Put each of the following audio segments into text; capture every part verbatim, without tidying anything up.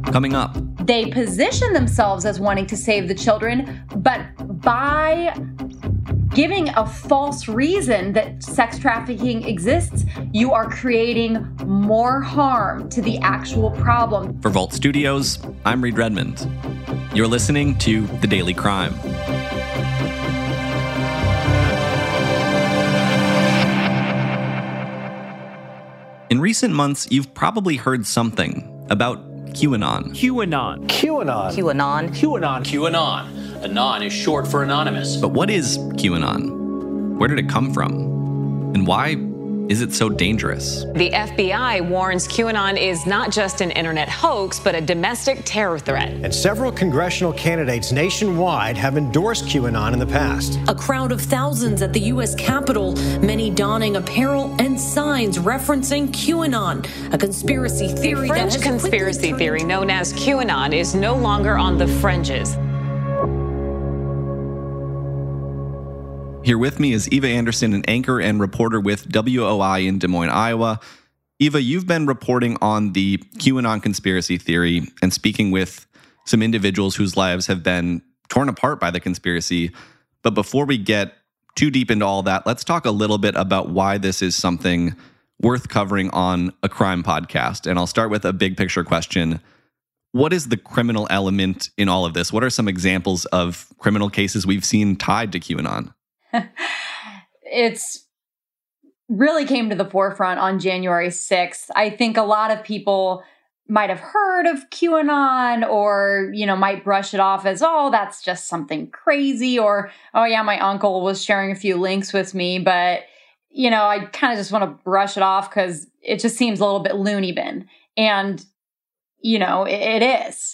Coming up. They position themselves as wanting to save the children, but by giving a false reason that sex trafficking exists, you are creating more harm to the actual problem. For Vault Studios, I'm Reed Redmond. You're listening to The Daily Crime. In recent months, you've probably heard something about QAnon. QAnon. QAnon. QAnon. QAnon. QAnon. Anon is short for anonymous. But what is QAnon? Where did it come from? And why is it so dangerous? The F B I warns QAnon is not just an internet hoax, but a domestic terror threat. And several congressional candidates nationwide have endorsed QAnon in the past. A crowd of thousands at the U S Capitol, many donning apparel and signs referencing QAnon, a conspiracy theory a that fringe has conspiracy theory known as QAnon is no longer on the fringes. Here with me is Eva Anderson, an anchor and reporter with W O I in Des Moines, Iowa. Eva, you've been reporting on the QAnon conspiracy theory and speaking with some individuals whose lives have been torn apart by the conspiracy. But before we get too deep into all that, let's talk a little bit about why this is something worth covering on a crime podcast. And I'll start with a big picture question. What is the criminal element in all of this? What are some examples of criminal cases we've seen tied to QAnon? It's really came to the forefront on January sixth. I think a lot of people might have heard of QAnon or, you know, might brush it off as, oh, that's just something crazy. Or, oh, yeah, my uncle was sharing a few links with me. But, you know, I kind of just want to brush it off because it just seems a little bit loony bin. And, you know, it, it is.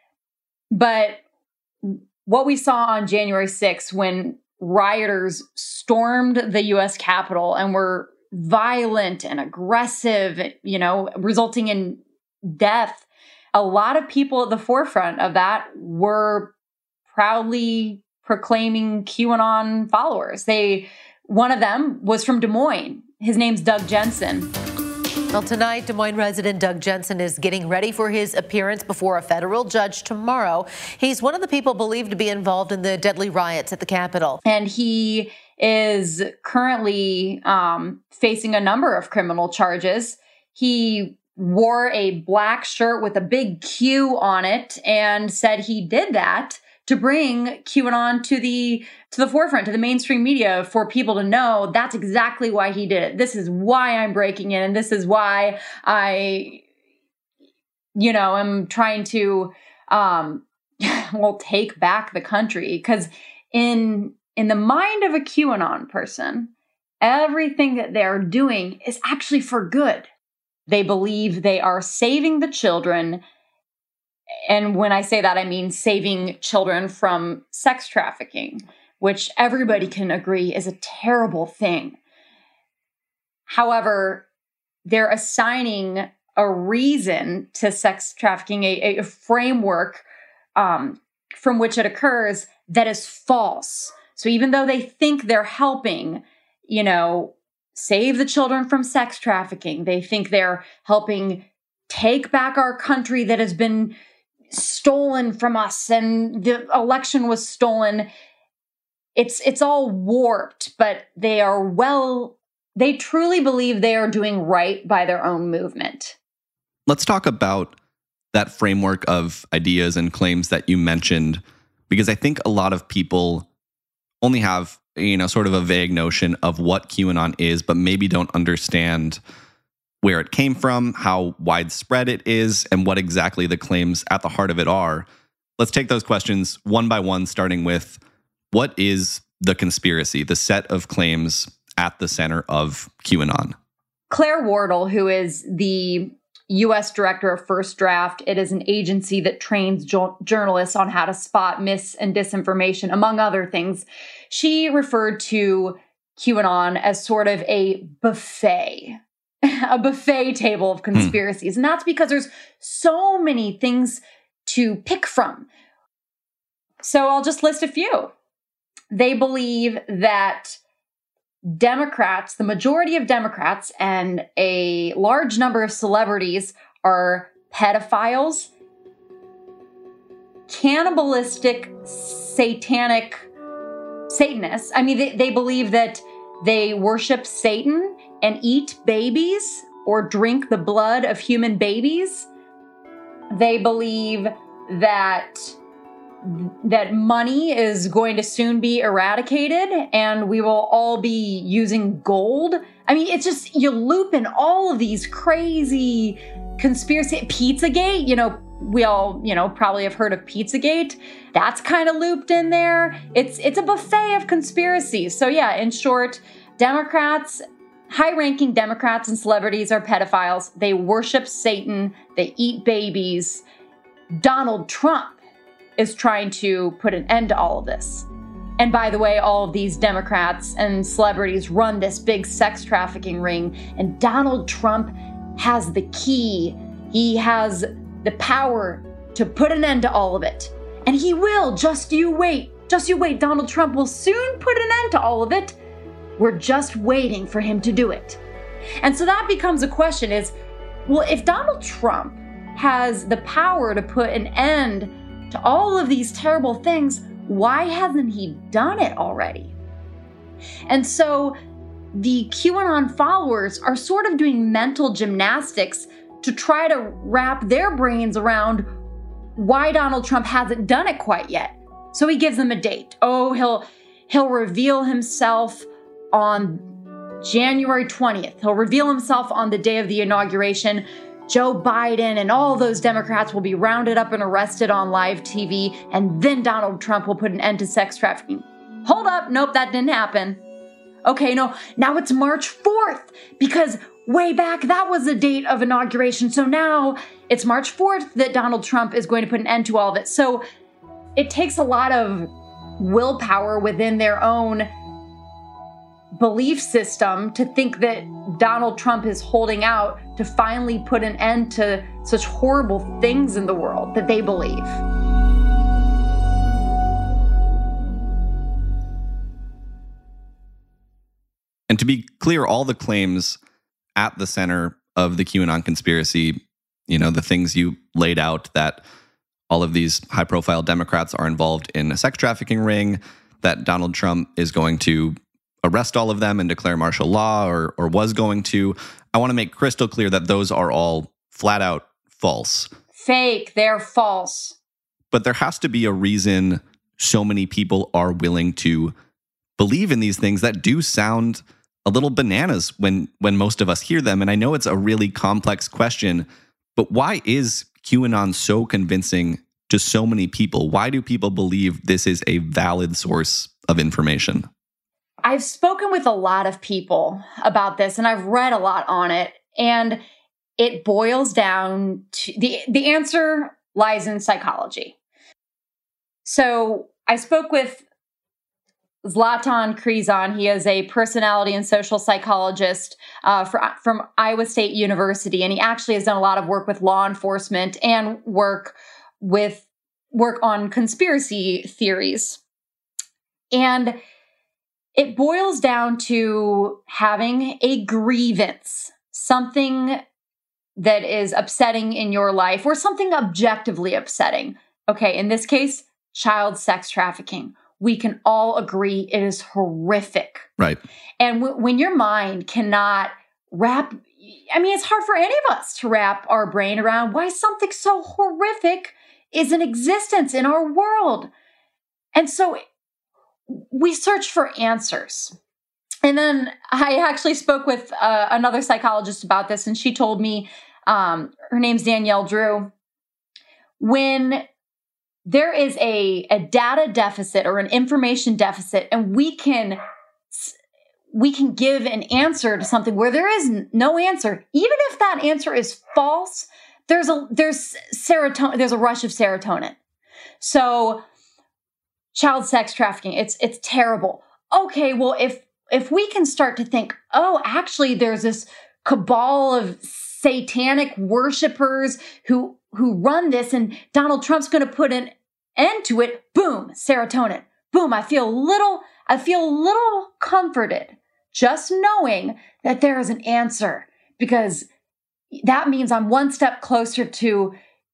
But what we saw on January sixth when rioters stormed the U S Capitol and were violent and aggressive, you know, resulting in death. A lot of people at the forefront of that were proudly proclaiming QAnon followers. They, one of them was from Des Moines. His name's Doug Jensen. Well, tonight, Des Moines resident Doug Jensen is getting ready for his appearance before a federal judge tomorrow. He's one of the people believed to be involved in the deadly riots at the Capitol. And he is currently um, facing a number of criminal charges. He wore a black shirt with a big Q on it and said he did that to bring QAnon to the to the forefront, to the mainstream media, for people to know that's exactly why he did it. This is why I'm breaking in, and this is why I, you know, am trying to, um, well, take back the country. Because in in the mind of a QAnon person, everything that they're doing is actually for good. They believe they are saving the children. And when I say that, I mean saving children from sex trafficking, which everybody can agree is a terrible thing. However, they're assigning a reason to sex trafficking, a, a framework um, from which it occurs that is false. So even though they think they're helping, you know, save the children from sex trafficking, they think they're helping take back our country that has been stolen from us and the election was stolen. It's it's all warped, but they are well, they truly believe they are doing right by their own movement. Let's talk about that framework of ideas and claims that you mentioned, because I think a lot of people only have, you know, sort of a vague notion of what QAnon is, but maybe don't understand where it came from, how widespread it is, and what exactly the claims at the heart of it are. Let's take those questions one by one, starting with, what is the conspiracy, the set of claims at the center of QAnon? Claire Wardle, who is the U S Director of First Draft, it is an agency that trains jo- journalists on how to spot mis- and disinformation, among other things. She referred to QAnon as sort of a buffet. A buffet table of conspiracies. Hmm. And that's because there's so many things to pick from. So I'll just list a few. They believe that Democrats, the majority of Democrats, and a large number of celebrities are pedophiles, cannibalistic, satanic Satanists. I mean, they, they believe that they worship Satan and eat babies or drink the blood of human babies. They believe that that money is going to soon be eradicated and we will all be using gold. I mean, it's just, you loop in all of these crazy conspiracy. Pizzagate, you know, we all, you know, probably have heard of Pizzagate. That's kind of looped in there. It's it's a buffet of conspiracies. So yeah, in short, Democrats, high-ranking Democrats and celebrities are pedophiles. They worship Satan. They eat babies. Donald Trump is trying to put an end to all of this. And by the way, all of these Democrats and celebrities run this big sex trafficking ring, and Donald Trump has the key. He has the power to put an end to all of it. And he will, just you wait. Just you wait. Donald Trump will soon put an end to all of it. We're just waiting for him to do it. And so that becomes a question is, well, if Donald Trump has the power to put an end to all of these terrible things, why hasn't he done it already? And so the QAnon followers are sort of doing mental gymnastics to try to wrap their brains around why Donald Trump hasn't done it quite yet. So he gives them a date. Oh, he'll he'll reveal himself on January twentieth. He'll reveal himself on the day of the inauguration. Joe Biden and all those Democrats will be rounded up and arrested on live T V, and then Donald Trump will put an end to sex trafficking. Hold up, nope, that didn't happen. Okay, no, now it's March fourth, because way back that was the date of inauguration, so now it's March fourth that Donald Trump is going to put an end to all of it. So it takes a lot of willpower within their own belief system to think that Donald Trump is holding out to finally put an end to such horrible things in the world that they believe. And to be clear, all the claims at the center of the QAnon conspiracy, you know, the things you laid out, that all of these high-profile Democrats are involved in a sex trafficking ring, that Donald Trump is going to arrest all of them and declare martial law, or or was going to. I want to make crystal clear that those are all flat out false. Fake, they're false. But there has to be a reason so many people are willing to believe in these things that do sound a little bananas when when most of us hear them. And I know it's a really complex question, but why is QAnon so convincing to so many people? Why do people believe this is a valid source of information? I've spoken with a lot of people about this, and I've read a lot on it, and it boils down to the the answer lies in psychology. So I spoke with Zlatan Krizan. He is a personality and social psychologist uh, for, from Iowa State University, and he actually has done a lot of work with law enforcement and work with work on conspiracy theories. And it boils down to having a grievance, something that is upsetting in your life, or something objectively upsetting. Okay, in this case, child sex trafficking. We can all agree it is horrific. Right. And w- when your mind cannot wrap, I mean, it's hard for any of us to wrap our brain around why something so horrific is in existence in our world. And so we search for answers. And then I actually spoke with uh, another psychologist about this, and she told me, um, her name's Danielle Drew, when there is a, a data deficit or an information deficit, and we can we can give an answer to something where there is no answer, even if that answer is false, there's a there's serotonin, there's a rush of serotonin. So child sex trafficking, it's it's terrible. Okay, well, if if we can start to think, oh, actually there's this cabal of satanic worshipers who who run this, and Donald Trump's going to put an end to it, boom, serotonin. Boom, I feel little I feel a little comforted just knowing that there is an answer, because that means I'm one step closer to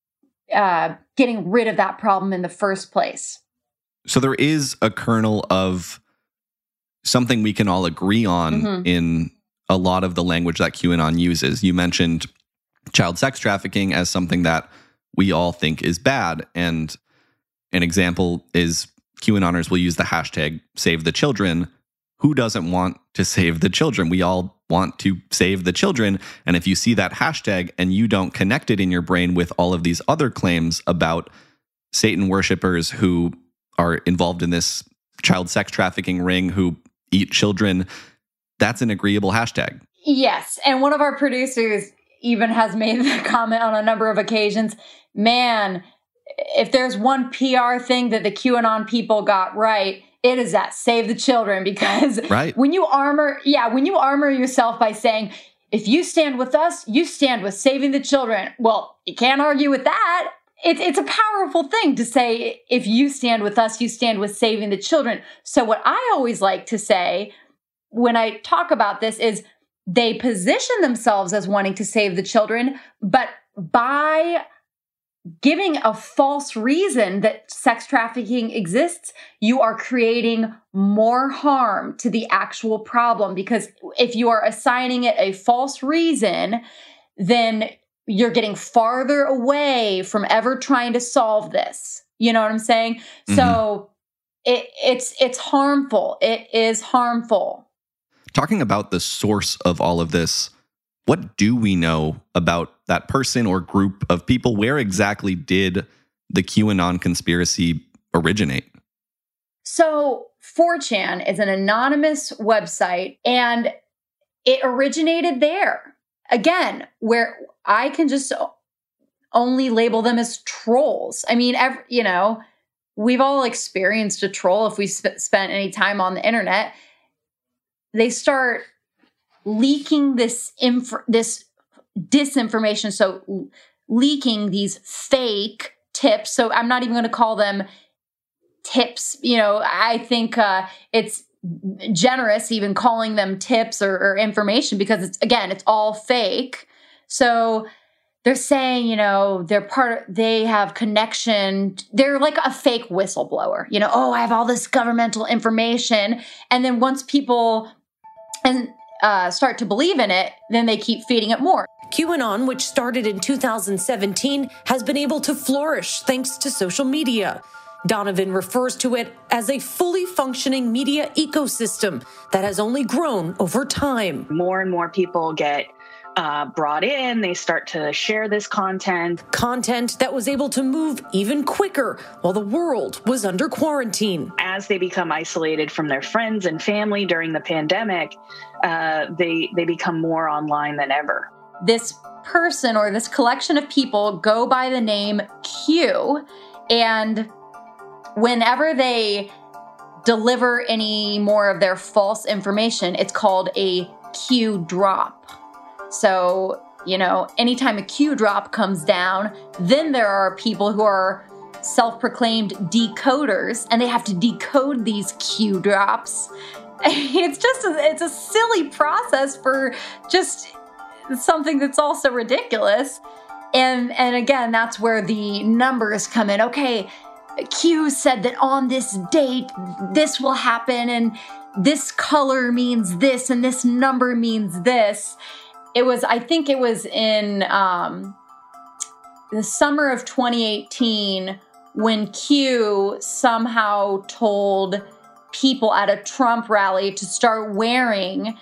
uh, getting rid of that problem in the first place. So there is a kernel of something we can all agree on mm-hmm. in a lot of the language that QAnon uses. You mentioned child sex trafficking as something that we all think is bad. And an example is QAnoners will use the hashtag save the children. Who doesn't want to save the children? We all want to save the children. And if you see that hashtag and you don't connect it in your brain with all of these other claims about Satan worshipers who are involved in this child sex trafficking ring, who eat children, that's an agreeable hashtag. Yes. And one of our producers even has made the comment on a number of occasions, man, if there's one P R thing that the QAnon people got right, it is that save the children. Because right. when you armor, yeah, when you armor yourself by saying, if you stand with us, you stand with saving the children. Well, you can't argue with that. It's it's a powerful thing to say, if you stand with us, you stand with saving the children. So what I always like to say when I talk about this is they position themselves as wanting to save the children, but by giving a false reason that sex trafficking exists, you are creating more harm to the actual problem. Because if you are assigning it a false reason, then you're getting farther away from ever trying to solve this. You know what I'm saying? Mm-hmm. So it, it's it's harmful. It is harmful. Talking about the source of all of this, what do we know about that person or group of people? Where exactly did the QAnon conspiracy originate? So four chan is an anonymous website, and it originated there. Again, where I can just only label them as trolls. I mean, every, you know, we've all experienced a troll if we sp- spent any time on the internet. They start leaking this inf- this disinformation, so leaking these fake tips. So I'm not even going to call them tips. You know, I think uh, it's generous even calling them tips or, or information, because it's, again, it's all fake. So they're saying, you know, they're part of, they have connection. They're like a fake whistleblower, you know, oh, I have all this governmental information. And then once people and uh, start to believe in it, then they keep feeding it more. QAnon, which started in two thousand seventeen, has been able to flourish thanks to social media. Donovan refers to it as a fully functioning media ecosystem that has only grown over time. More and more people get uh, brought in. They start to share this content. Content that was able to move even quicker while the world was under quarantine. As they become isolated from their friends and family during the pandemic, uh, they, they become more online than ever. This person or this collection of people go by the name Q, and whenever they deliver any more of their false information, it's called a Q drop. So, you know, anytime a Q drop comes down, then there are people who are self-proclaimed decoders, and they have to decode these Q drops. It's just, a, it's a silly process for just something that's also ridiculous. And, and again, that's where the numbers come in. Okay, Q said that on this date, this will happen, and this color means this, and this number means this. It was, I think it was in um, the summer of twenty eighteen when Q somehow told people at a Trump rally to start wearing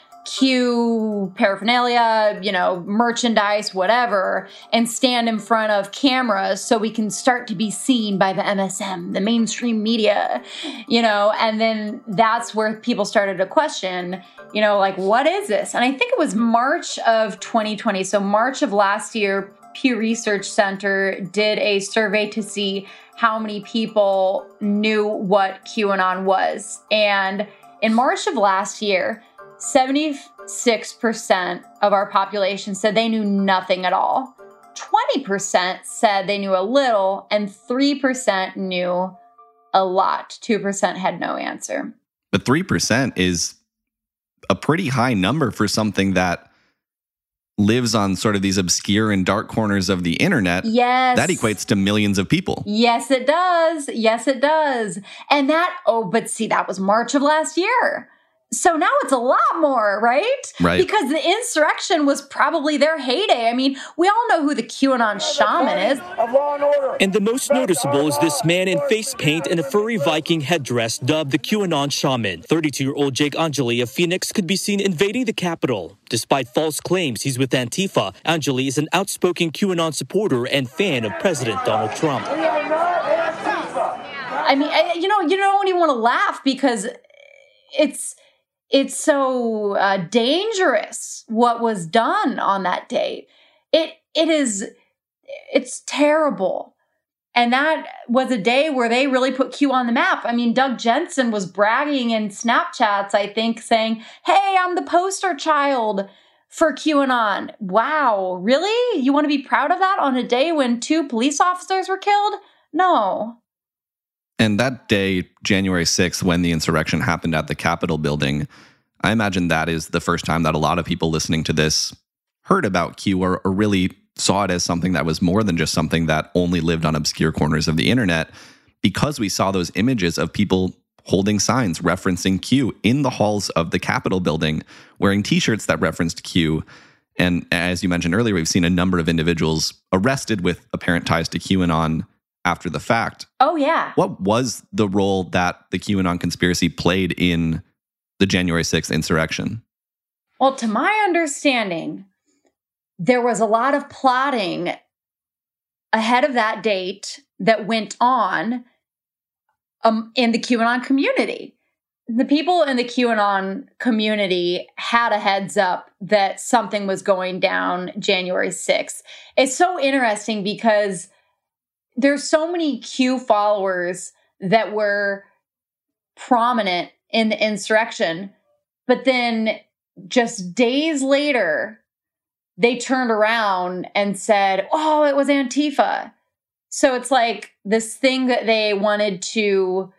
Q paraphernalia, you know, merchandise, whatever, and stand in front of cameras so we can start to be seen by the M S M, the mainstream media, you know, and then that's where people started to question, you know, like, what is this? And I think it was March of twenty twenty. So March of last year, Pew Research Center did a survey to see how many people knew what QAnon was. And in March of last year, seventy-six percent of our population said they knew nothing at all. twenty percent said they knew a little, and three percent knew a lot. two percent had no answer. But three percent is a pretty high number for something that lives on sort of these obscure and dark corners of the internet, yes, that equates to millions of people. Yes, it does. Yes, it does. And that, oh, but see, that was March of last year. So now it's a lot more, right? Right. Because the insurrection was probably their heyday. I mean, we all know who the QAnon shaman is. And the most noticeable is this man in face paint and a furry Viking headdress dubbed the QAnon shaman. thirty-two-year-old Jake Angeli of Phoenix could be seen invading the Capitol. Despite false claims he's with Antifa, Angeli is an outspoken QAnon supporter and fan of President Donald Trump. I mean, I, you know, you don't even want to laugh because it's... It's so uh, dangerous what was done on that date. It it is, it's terrible. And that was a day where they really put Q on the map. I mean, Doug Jensen was bragging in Snapchats, I think, saying, hey, I'm the poster child for QAnon. Wow, really? You want to be proud of that on a day when two police officers were killed? No. And that day, January sixth, when the insurrection happened at the Capitol building, I imagine that is the first time that a lot of people listening to this heard about Q or, or really saw it as something that was more than just something that only lived on obscure corners of the internet, because we saw those images of people holding signs referencing Q in the halls of the Capitol building, wearing T-shirts that referenced Q. And as you mentioned earlier, we've seen a number of individuals arrested with apparent ties to QAnon after the fact. Oh, yeah. What was the role that the QAnon conspiracy played in the January sixth insurrection? Well, to my understanding, there was a lot of plotting ahead of that date that went on um, in the QAnon community. The people in the QAnon community had a heads up that something was going down January sixth. It's so interesting because there's so many Q followers that were prominent in the insurrection, but then just days later, they turned around and said, oh, it was Antifa. So it's like this thing that they wanted to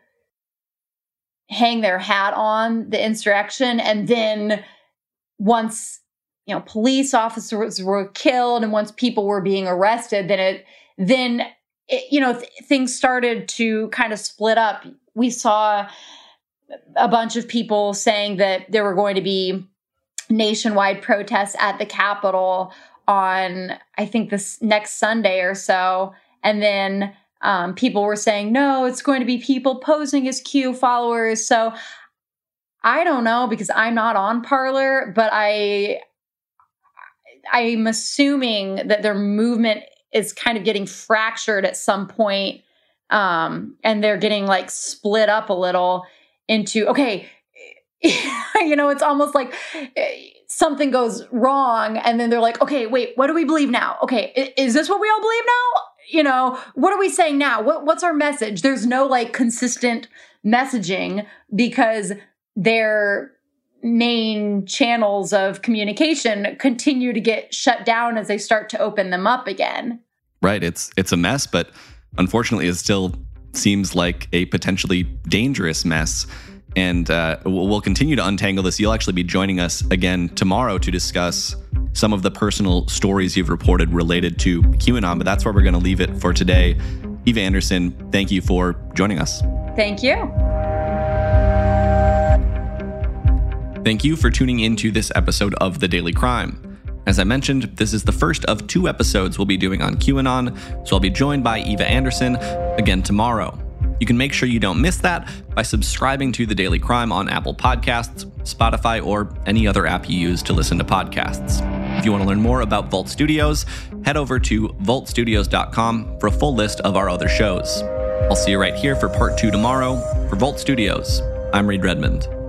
hang their hat on, the insurrection, and then once, you know, police officers were killed and once people were being arrested, then it, then It, you know, th- things started to kind of split up. We saw a bunch of people saying that there were going to be nationwide protests at the Capitol on, I think, this next Sunday or so. And then um, people were saying, no, it's going to be people posing as Q followers. So I don't know, because I'm not on Parler, but I, I'm assuming that their movement is kind of getting fractured at some point, um, and they're getting like split up a little into, okay, you know, it's almost like something goes wrong and then they're like, okay, wait, what do we believe now? Okay, is this what we all believe now? You know, what are we saying now? What, what's our message? There's no like consistent messaging because their main channels of communication continue to get shut down as they start to open them up again. Right. It's it's a mess, but unfortunately, it still seems like a potentially dangerous mess. And uh, we'll continue to untangle this. You'll actually be joining us again tomorrow to discuss some of the personal stories you've reported related to QAnon, but that's where we're going to leave it for today. Eva Anderson, thank you for joining us. Thank you. Thank you for tuning into this episode of The Daily Crime. As I mentioned, this is the first of two episodes we'll be doing on QAnon, so I'll be joined by Eva Anderson again tomorrow. You can make sure you don't miss that by subscribing to The Daily Crime on Apple Podcasts, Spotify, or any other app you use to listen to podcasts. If you want to learn more about Vault Studios, head over to vault studios dot com for a full list of our other shows. I'll see you right here for part two tomorrow. For Vault Studios, I'm Reed Redmond.